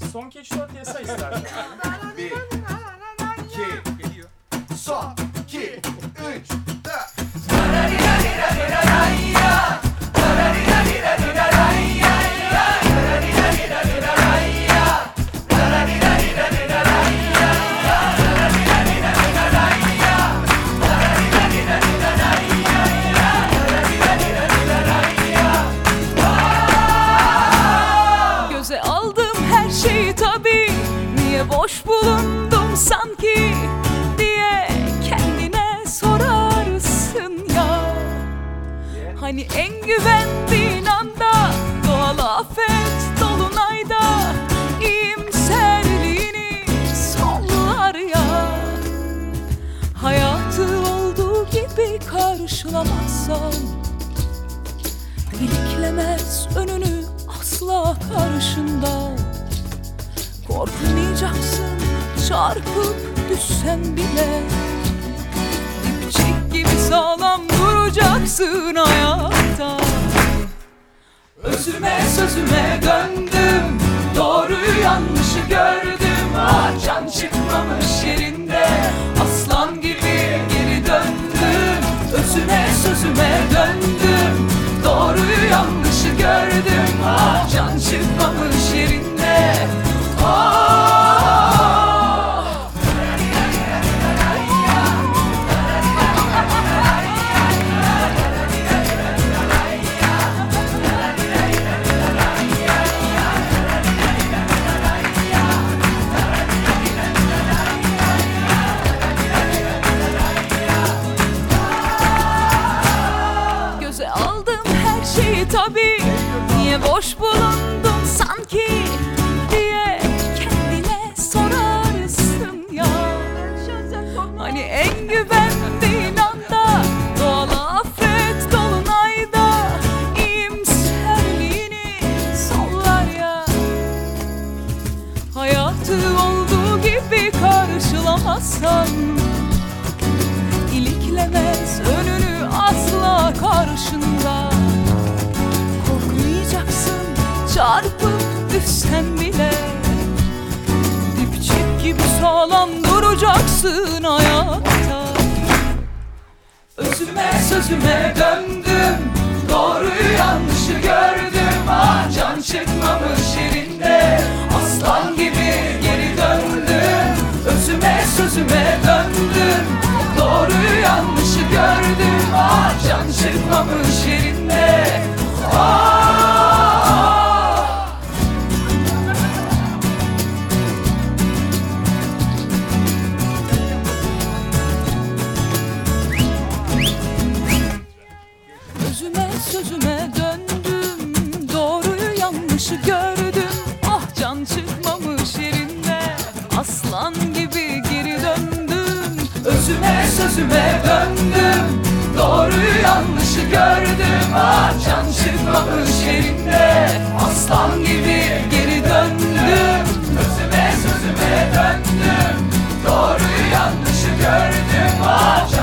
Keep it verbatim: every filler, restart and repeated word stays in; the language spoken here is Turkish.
Son iki üç dört diye say istersen. Bir, iki, geliyor. Son, iki, üç, dört. Göze aldım her şeyi tabii, niye boş bulundum sanki diye kendine sorarsın ya. Hani en güvendiğin anda doğal afet dolunayda iyimserliğini sollar ya. Hayatı olduğu gibi karşılamazsan iliklemez önünü asla karşında. Korkmayacaksın çarpıp düşsen bile, dipçik gibi sağlam duracaksın hayatta. Özüme sözüme döndüm, doğruyu yanlışı gördüm. Ah, can çıkmamış yerinde, aslan gibi geri döndüm. Özüme sözüme döndüm, doğruyu yanlışı gördüm. Ah, can çıkmamış yerinde. Ah. Göze aldım her şeyi tabii, niye boş bulundum sanki diye kendine sorarsın ya. Hani en güvendiğin anda doğal afet dolunayda iyimserliğini sollar ya. Hayatı olduğu gibi karşılamazsan iliklemez önünü asla karşında. Korkmayacaksın çarpıp düşsen bile, dipçik gibi sağlam duracaksın hayatta. Özüme sözüme döndüm, doğruyu yanlışı gördüm. Ah, can çıkmamış yerinde, aslan gibi geri döndüm. Özüme sözüme döndüm, doğruyu yanlışı gördüm. Ah, can çıkmamış yerinde. Ah. Özüme sözüme döndüm, doğruyu yanlışı gördüm. Ah, can çıkmamış yerinde, aslan gibi geri döndüm. Özüme sözüme döndüm, doğruyu yanlışı gördüm. Ah, can çıkmamış yerinde, aslan gibi geri döndüm. Özüme sözüme döndüm, doğruyu yanlışı gördüm. Ah,